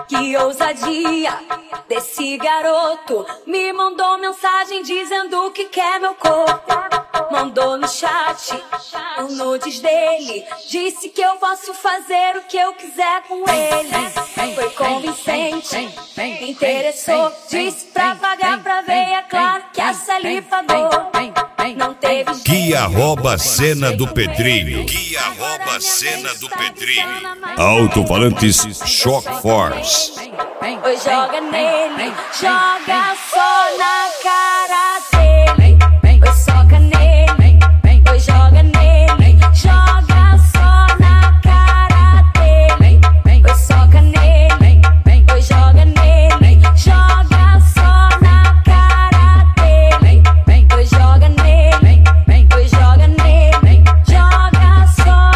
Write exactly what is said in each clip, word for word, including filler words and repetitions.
Que ousadia desse garoto. Me mandou mensagem dizendo que quer meu corpo. Mandou no chat o nudes dele. Disse que eu posso fazer o que eu quiser com ele. Foi convincente, interessou. Disse pra pagar pra ver, é claro que essa ali pagou. Não teve jeito. Que arroba cena do Pedrinho. Que arroba cena do Pedrinho. Alto-falantes Shock Force. Oi, joga nele, joga só na cara dele. Oi, soca nele, oi, joga nele, joga só na cara dele. Oi, soca nele, oi, joga nele, joga só na cara dele. Oi, joga nele, oi, joga nele, joga só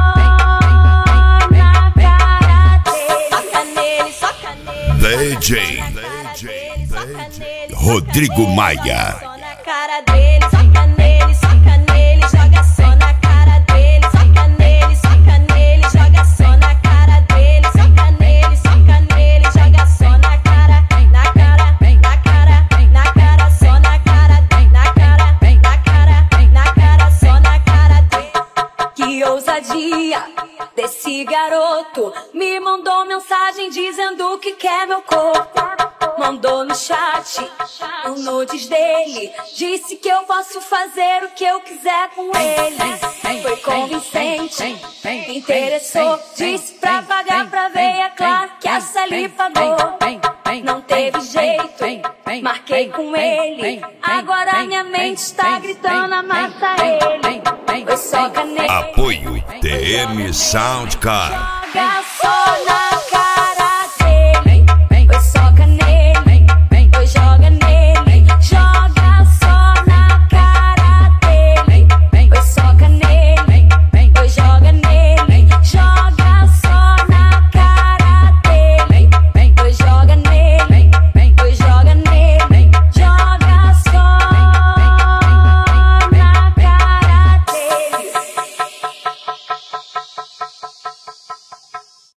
na cara dele. Soca nele, soca nele. D J Rodrigo Maia. Só na cara dele, soca nele, soca nele, joga só na cara dele, soca nele, soca nele, joga só na cara dele, soca nele, soca nele, joga só na cara, na cara, na cara, na cara, só na cara, na cara, na cara, na cara, só na cara dele. Que ousadia desse garoto. Me mandou mensagem dizendo que quer meu corpo. Mandou no chat o nudes dele. Disse que eu posso fazer o que eu quiser com ele. Foi convincente, interessou. Disse pra pagar pra ver, é claro que essa ali pagou. Não teve jeito, marquei com ele. Agora minha mente está gritando, amassa ele. Foi soca nele. Apoio T M Soundcard. Joga só na